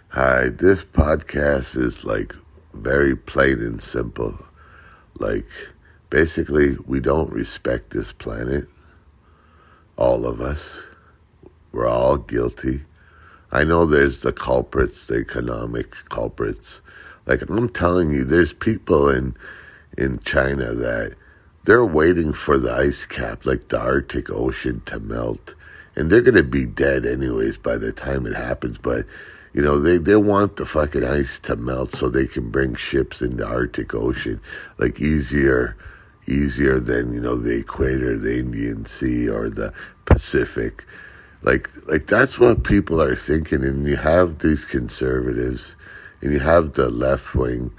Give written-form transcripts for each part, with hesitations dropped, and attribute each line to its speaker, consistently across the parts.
Speaker 1: Hi, this podcast is like very plain and simple. Like, basically, we don't respect this planet. All of us. We're all guilty. I know there's the culprits, the economic culprits. Like, I'm telling you, there's people in China that they're waiting for the ice cap, like the Arctic Ocean, to melt. And they're going to be dead anyways by the time it happens. But, you know, they want the fucking ice to melt so they can bring ships in the Arctic Ocean. Like, easier than, you know, the equator, the Indian Sea, or the Pacific. Like that's what people are thinking. And you have these conservatives, and you have the left-wing,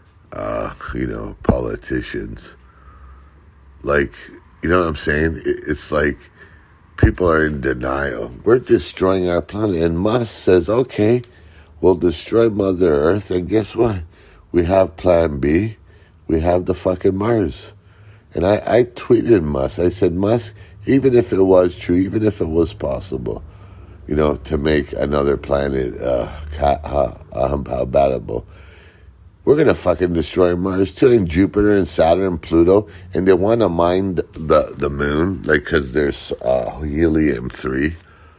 Speaker 1: politicians. Like, you know what I'm saying? It's like people are in denial. We're destroying our planet. And Musk says, okay, we'll destroy Mother Earth. And guess what? We have Plan B. We have the fucking Mars. And I tweeted Musk. I said, Musk, even if it was true, even if it was possible, you know, to make another planet habitable, we're going to fucking destroy Mars too, and Jupiter and Saturn and Pluto, and they want to mine the moon, like, because there's helium-3.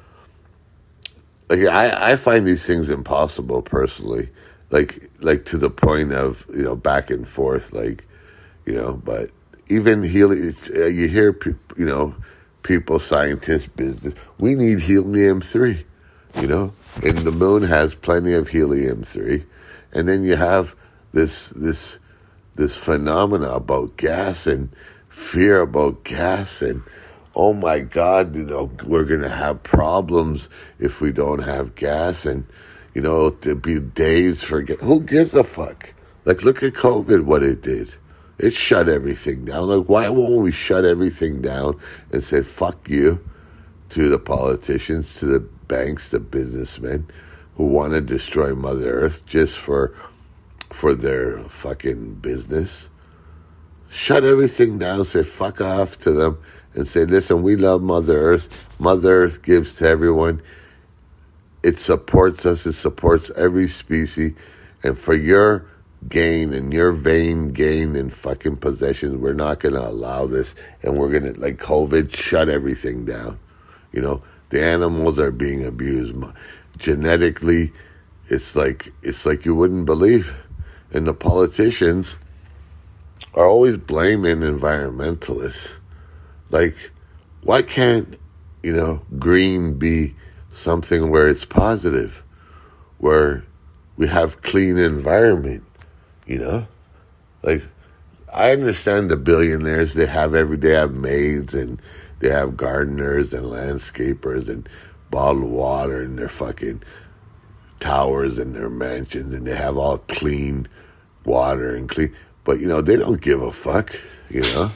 Speaker 1: Like, I find these things impossible, personally, like to the point of, you know, back and forth, like, you know, but even helium, you hear, you know, people, scientists, business, we need helium-3, you know, and the moon has plenty of helium-3, and then you have this phenomena about gas and fear about gas, and oh my God, you know, we're gonna have problems if we don't have gas, and you know, there'll be days for who gives a fuck? Like, look at COVID, what it did. It shut everything down. Like, why won't we shut everything down and say fuck you to the politicians, to the banks, the businessmen who want to destroy Mother Earth just for their fucking business? Shut everything down, say fuck off to them, and say, listen, we love Mother Earth. Mother Earth gives to everyone. It supports us. It supports every species. And for your gain and your vain gain and fucking possessions, we're not going to allow this. And we're going to, like COVID, shut everything down. You know, the animals are being abused. Genetically, it's like you wouldn't believe. And the politicians are always blaming environmentalists. Like, why can't, you know, green be something where it's positive, where we have clean environment, you know? Like, I understand the billionaires, they have maids, and they have gardeners and landscapers and bottled water in their fucking towers and their mansions, and they have all clean water and clean, but, you know, they don't give a fuck, you know?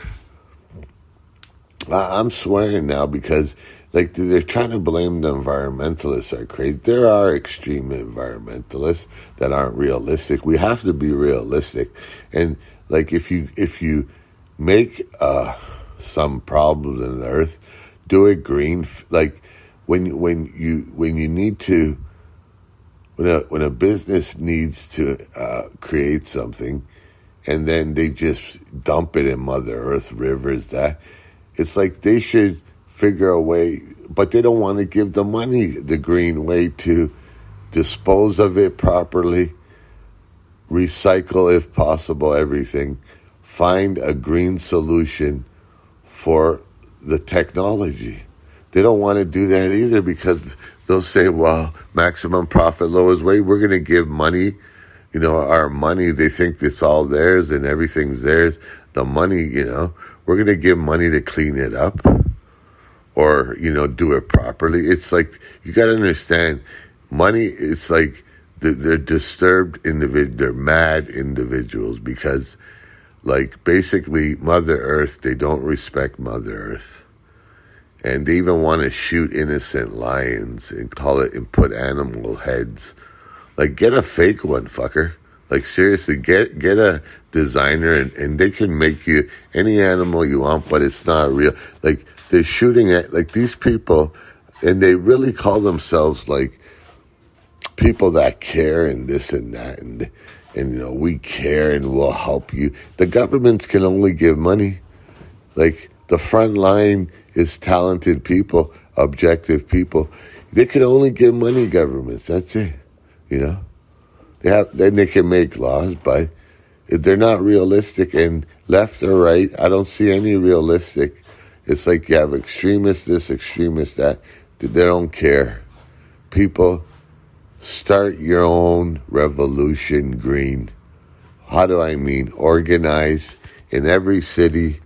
Speaker 1: I'm swearing now, because, like, they're trying to blame the environmentalists are crazy. There are extreme environmentalists that aren't realistic. We have to be realistic. And, like, if you make some problems in the earth, do it green. Like, when you need to, when a business needs to create something, and then they just dump it in Mother Earth, rivers, it's like they should figure a way, but they don't want to give the money the green way to dispose of it properly, recycle if possible everything, find a green solution for the technology. They don't want to do that either, because they'll say, well, maximum profit, lowest wage, we're going to give money, you know, our money, they think it's all theirs and everything's theirs. The money, you know, we're going to give money to clean it up or, you know, do it properly. It's like, you got to understand, money, it's like they're disturbed individuals, they're mad individuals, because, like, basically Mother Earth, they don't respect Mother Earth. And they even want to shoot innocent lions and call it, and put animal heads. Like, get a fake one, fucker. Like, seriously, get a designer, and they can make you any animal you want, but it's not real. Like, they're shooting at, like, these people, and they really call themselves, like, people that care and this and that, and we care and we'll help you. The governments can only give money. Like, the front line is talented people, objective people. They can only give money, governments. That's it. Then they can make laws, but they're not realistic. And left or right, I don't see any realistic. It's like you have extremists this, extremists that. They don't care. People, start your own revolution green. How do I mean? Organize in every city,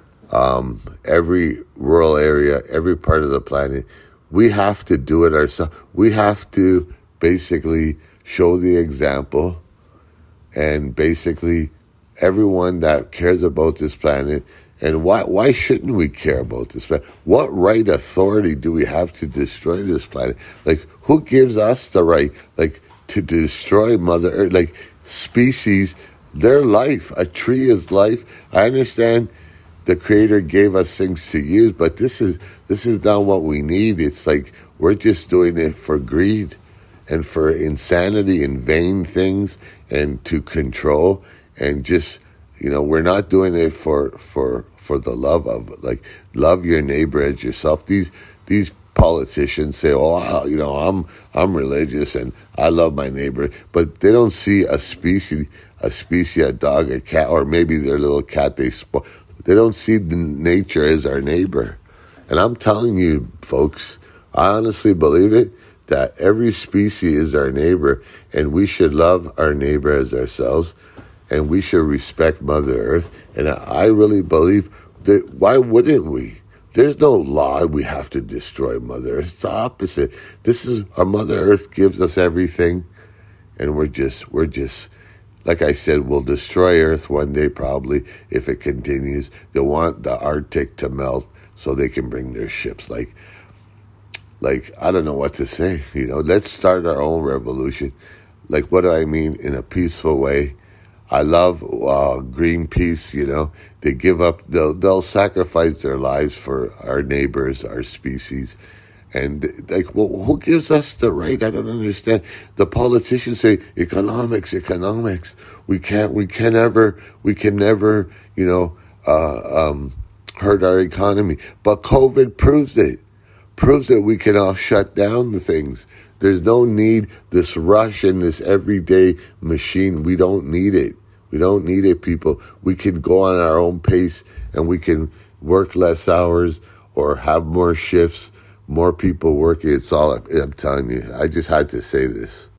Speaker 1: every rural area, every part of the planet. We have to do it ourselves. We have to basically show the example, and basically everyone that cares about this planet. And why shouldn't we care about this planet? What right, authority do we have to destroy this planet? Like, who gives us the right, like, to destroy Mother Earth? Like, species, their life. A tree is life. I understand the Creator gave us things to use, but this is not what we need. It's like we're just doing it for greed and for insanity and vain things and to control, and just, we're not doing it for the love of, like, love your neighbor as yourself. These politicians say, I'm religious and I love my neighbor, but they don't see a species, a dog, a cat, or maybe their little cat they don't see the nature as our neighbor. And I'm telling you, folks, I honestly believe it, that every species is our neighbor, and we should love our neighbor as ourselves, and we should respect Mother Earth. And I really believe that, why wouldn't we? There's no law we have to destroy Mother Earth. It's the opposite. Our Mother Earth gives us everything, and we're just, like I said, we'll destroy Earth one day probably if it continues. They want the Arctic to melt so they can bring their ships. Like, I don't know what to say. Let's start our own revolution. Like, what do I mean? In a peaceful way. I love Greenpeace. They give up. They'll sacrifice their lives for our neighbors, our species. And, like, well, who gives us the right? I don't understand. The politicians say economics. We can never, hurt our economy. But COVID proves it. Proves that we can all shut down the things. There's no need, this rush and this everyday machine. We don't need it. We don't need it, people. We can go on our own pace, and we can work less hours or have more shifts, more people working. It's all, I'm telling you, I just had to say this.